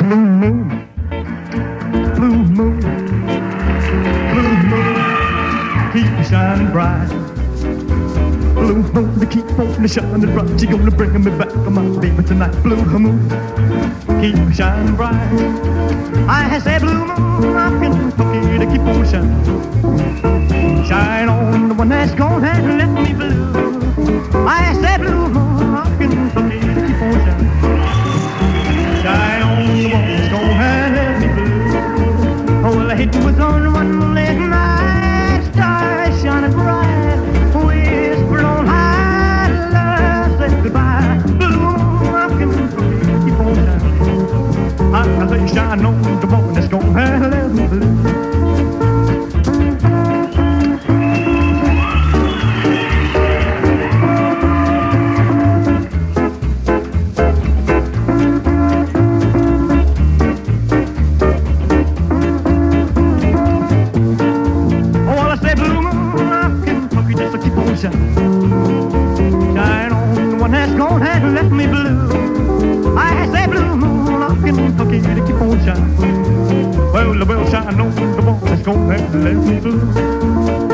Blue moon, blue moon, blue moon, keep shining bright. Blue moon, to keep on shining bright. You're gonna bring me back to my baby tonight. Blue moon, keep shining bright. I say blue moon, I'm Kentucky to keep on shining. Shine on the one that's gonna let me blue. I say blue moon, I'm Kentucky to keep on shining. Shine on the one that's gonna let me blue. Oh, well, it was on one moonlit night, stars shining bright, whispered on high, love said goodbye. Blue moon, I'm Kentucky to keep on shining. I say shine on the one that's gonna let me blue. Shine on the one that's gone and left me blue. I say blue moon, I'm Kentucky to keep on shining. Well, I will shine on the one that's gone and left me blue.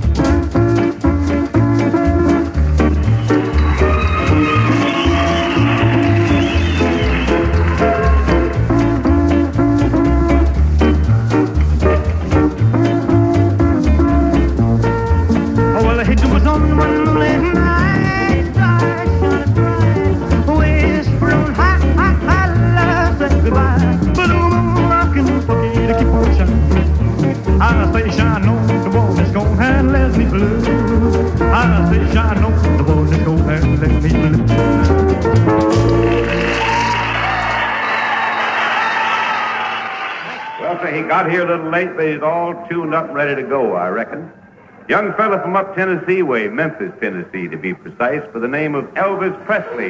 I say shine on the one that's gone and let me blue. I say shine on the one that's gone and let me blue. Well, sir, he got here a little late, but he's all tuned up and ready to go, I reckon. Young fella from up Tennessee way, Memphis, Tennessee, to be precise, by the name of Elvis Presley.